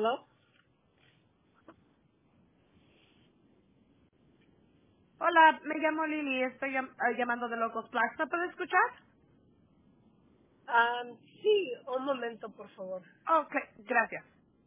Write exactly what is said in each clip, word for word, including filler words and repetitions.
Hello. Hola, me llamo Lili, estoy llam- ah, llamando de Locos Plus. ¿Me puede escuchar? Um, sí, un momento, por favor. Ok, gracias.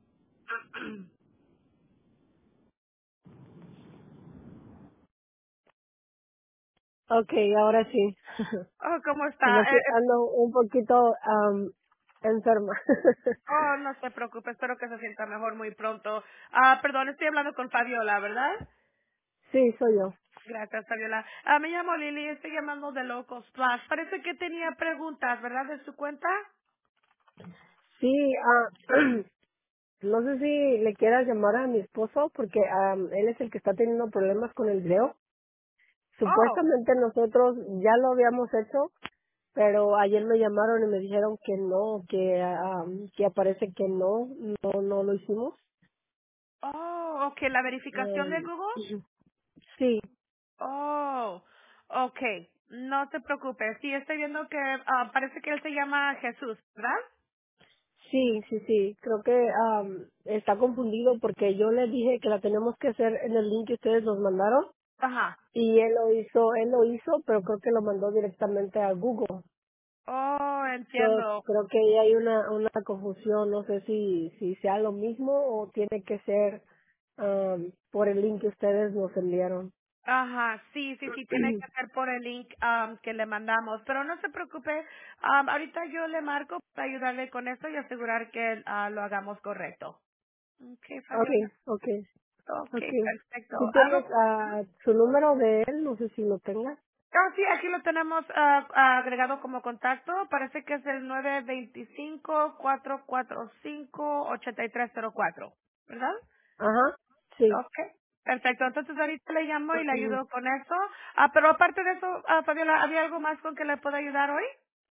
Okay, ahora sí. Oh, ¿cómo está? Como Eh, que eh, ando un poquito um, enferma. oh, no se preocupe, espero que se sienta mejor muy pronto. Ah, perdón, estoy hablando con Fabiola, ¿verdad? Sí, soy yo. Gracias, Fabiola. Ah, me llamo Lili, estoy llamando de Locos Plus. Parece que tenía preguntas, ¿verdad, de su cuenta? Sí, ah, no sé si le quieras llamar a mi esposo porque um, él es el que está teniendo problemas con el video. Oh, Supuestamente nosotros ya lo habíamos hecho, pero ayer me llamaron y me dijeron que no, que um, que aparece que no, no, no lo hicimos. oh, ok, la verificación de Um, Google. sí, Oh, okay, no se preocupe. Sí, estoy viendo que ah, parece que él se llama Jesús, ¿verdad? sí, sí, sí. Creo que am, está confundido porque yo le dije que la tenemos que hacer en el link que ustedes nos mandaron Ajá. y él lo hizo, él lo hizo, pero creo que lo mandó directamente a Google. Oh, So, entiendo. creo que ahí hay una una confusión. No sé si si sea lo mismo o tiene que ser am, por el link que ustedes nos enviaron. Ajá, sí, sí, sí, tiene que ser por el link am, que le mandamos. Pero no se preocupe, am, ahorita yo le marco para ayudarle con esto y asegurar que ah, lo hagamos correcto. Okay, Okay, Fabiola. okay, Okay, okay. perfecto. Si tienes ¿Algo? ah, su número de él, no sé si lo tengas. Ah, sí, aquí lo tenemos ah, ah, agregado como contacto. Parece que es el nueve dos cinco, cuatro cuatro cinco, ocho tres cero cuatro, ¿verdad? Ajá, sí. Okay, perfecto. Entonces ahorita le llamo y le ayudo con eso. Ah, pero aparte de eso, ah, Fabiola, ¿había algo más con que le pueda ayudar hoy?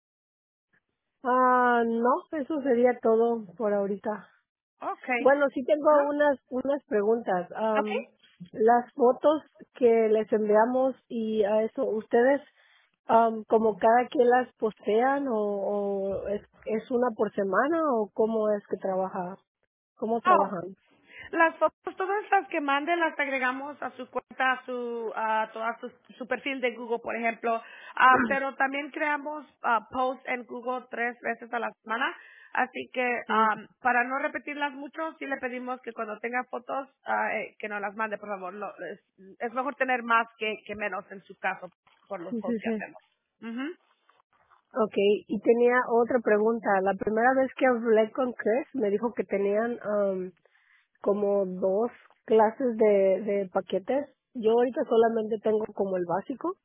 Ah, no, eso sería todo por ahorita. Okay. Bueno, sí tengo Ajá. unas unas preguntas. Okay. Am, las fotos que les enviamos y a eso, ¿ustedes am, como cada quien las postean o, o es, es una por semana o cómo es que trabaja? ¿Cómo Oh, trabajan? las fotos, todas las que manden las agregamos a su cuenta, a su, a toda su, su perfil de Google, por ejemplo. Ah, pero también creamos ah, posts en Google tres veces a la semana. Así que Mm, ah, para no repetirlas mucho, sí le pedimos que cuando tenga fotos, ah, eh, que nos las mande, por favor. Lo- es, es mejor tener más que, que menos en su caso por los sí, sí, posts que sí. hacemos. Ujú. Okay, y tenía otra pregunta. La primera vez que hablé con Chris me dijo que tenían am, como dos clases de, de paquetes. Yo ahorita solamente tengo como el básico,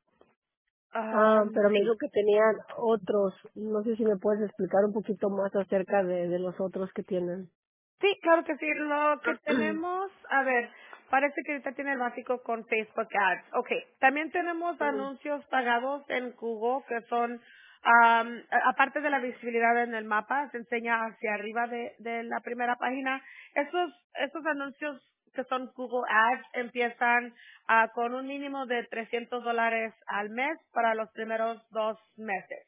Ah, ah, pero me sí. dijo que tenían otros. No sé si me puedes explicar un poquito más acerca de, de los otros que tienen. Sí, claro que sí. Lo que tenemos, a ver, parece que ahorita tiene el básico con Facebook Ads. Ok, también tenemos Ujú, anuncios pagados en Google que son, am, a- aparte de la visibilidad en el mapa, se enseña hacia arriba de, de la primera página. Esos, esos anuncios que son Google Ads empiezan ah, con un mínimo de trescientos dólares al mes para los primeros dos meses.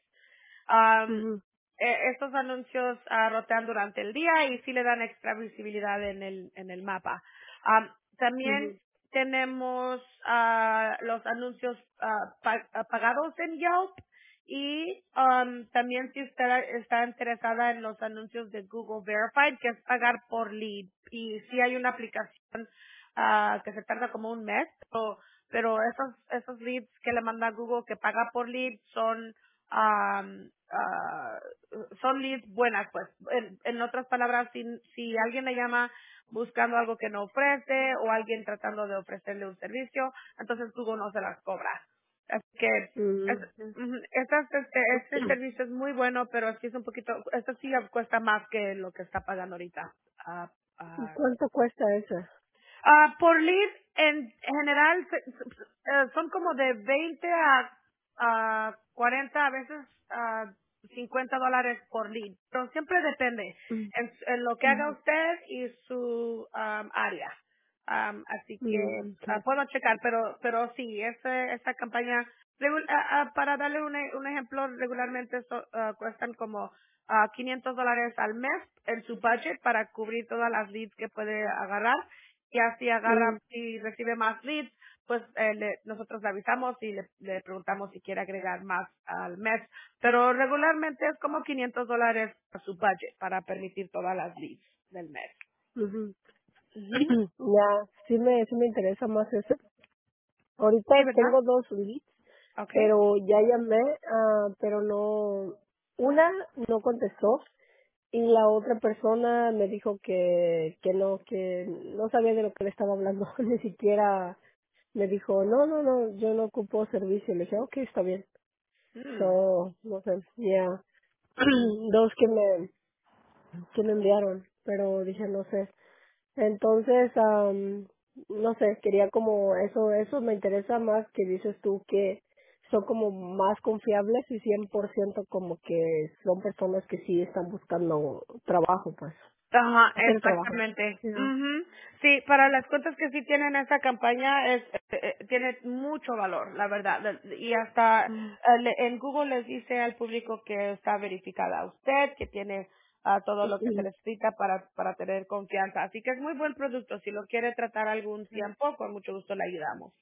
Am, ujú, eh, estos anuncios ah, rotean durante el día y sí le dan extra visibilidad en el, en el mapa. Am, también ujú, tenemos ah, los anuncios ah, pa- ah, pagados en Yelp y am, también si usted está interesada en los anuncios de Google Verified, que es pagar por lead. Y sí hay una aplicación ah, que se tarda como un mes, pero, pero esos, esos leads que le manda Google que paga por lead son am, ah, son leads buenas, pues. En, en otras palabras, si, si alguien le llama buscando algo que no ofrece o alguien tratando de ofrecerle un servicio, entonces Google no se las cobra. Así que es, ujú. ujú, estas, este, este servicio es muy bueno, pero sí es un poquito, esto sí cuesta más que lo que está pagando ahorita. Ah, ¿Y ah, cuánto cuesta esa? Ah, por lead, en general, se- se- eh, son como de veinte a, a cuarenta, a veces a cincuenta dólares por lead. Pero siempre depende Mm, en, en lo que haga usted y su am, área. Am, así que mm, ah, okay. puedo checar, pero pero sí, ese, esta campaña, regu- ah, ah, para darle un, e- un ejemplo, regularmente so- ah, cuestan como ah, quinientos dólares al mes en su budget para cubrir todas las leads que puede agarrar y así Mm, agarra y recibe más leads, pues eh, le- nosotros le avisamos y le, le preguntamos si quiere agregar más al mes. Pero regularmente es como quinientos dólares a su budget para permitir todas las leads del mes. ujú. Ujú. Ya, sí me, sí me interesa más eso. Sí, Ahorita ¿verdad? tengo dos leads, Okay. pero ya llamé, ah, pero no, una no contestó y la otra persona me dijo que, que no, que no sabía de lo que le estaba hablando, ni siquiera me dijo, no, no, no, yo no ocupo servicio. Le dije, ok, está bien. Mm. So, no sé, ya, dos que me, que me enviaron, pero dije, no sé. Entonces, am, no sé, quería como eso, eso me interesa más que dices tú que son como más confiables y cien por ciento como que son personas que sí están buscando trabajo, pues, Ajá, hacer trabajo. exactamente. Ya. Ujú. Sí, para las cuentas que sí tienen esa campaña es eh, eh, tiene mucho valor, la verdad. Y hasta Mm, eh, le- en Google les dice al público que está verificada usted, que tiene ah, todo lo que se mm, necesita para para tener confianza. Así que es muy buen producto. Si lo quiere tratar algún mm. tiempo, con mucho gusto le ayudamos.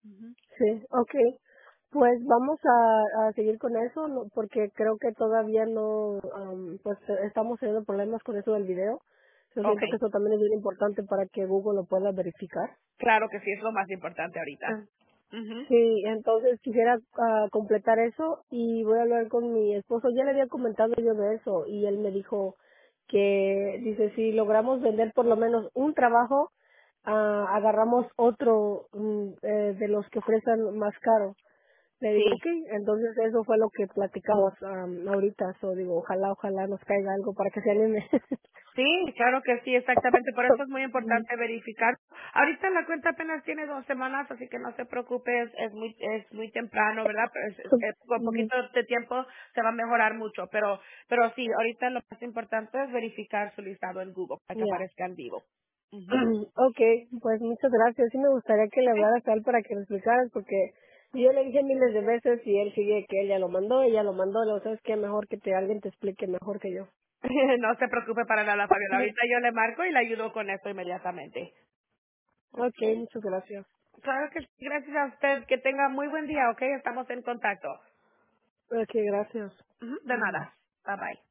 Sí, okay. Pues vamos a, a seguir con eso, no- porque creo que todavía no, am, pues eh, estamos teniendo problemas con eso del video. Yo siento que Okay, eso también es bien importante para que Google lo pueda verificar. claro que sí es lo más importante ahorita. Ujú. Sí, entonces quisiera ah, completar eso y voy a hablar con mi esposo. Ya le había comentado yo de eso y él me dijo que, dice, si logramos vender por lo menos un trabajo, ah, agarramos otro mm, eh, de los que ofrecen más caro. Le digo, Sí, ok, entonces eso fue lo que platicamos am, ahorita. So, digo, ojalá, ojalá nos caiga algo para que se anime. sí, claro que sí, exactamente. Por eso es muy importante verificar. Ahorita la cuenta apenas tiene dos semanas, así que no se preocupe, es, es muy es muy temprano, ¿verdad? Pero es- es- es- con Ujú, poquito de tiempo se va a mejorar mucho. Pero pero sí, ahorita lo más importante es verificar su listado en Google para que ya. aparezca en vivo. Ujú. Okay, pues muchas gracias. Sí me gustaría que le hablaras a él para que le explicaras, porque yo le dije miles de veces y él sigue que él ya lo mandó, ella lo mandó. Le digo, ¿sabes qué? Mejor que te alguien te explique mejor que yo. No se preocupe para nada, Fabiola. Ahorita yo le marco y le ayudo con eso inmediatamente. Okay, Okay. muchas gracias. Claro que sí, gracias a usted. Que tenga muy buen día, ¿ok? Estamos en contacto. Okay, gracias. Ujú. De Bye. nada. Bye bye.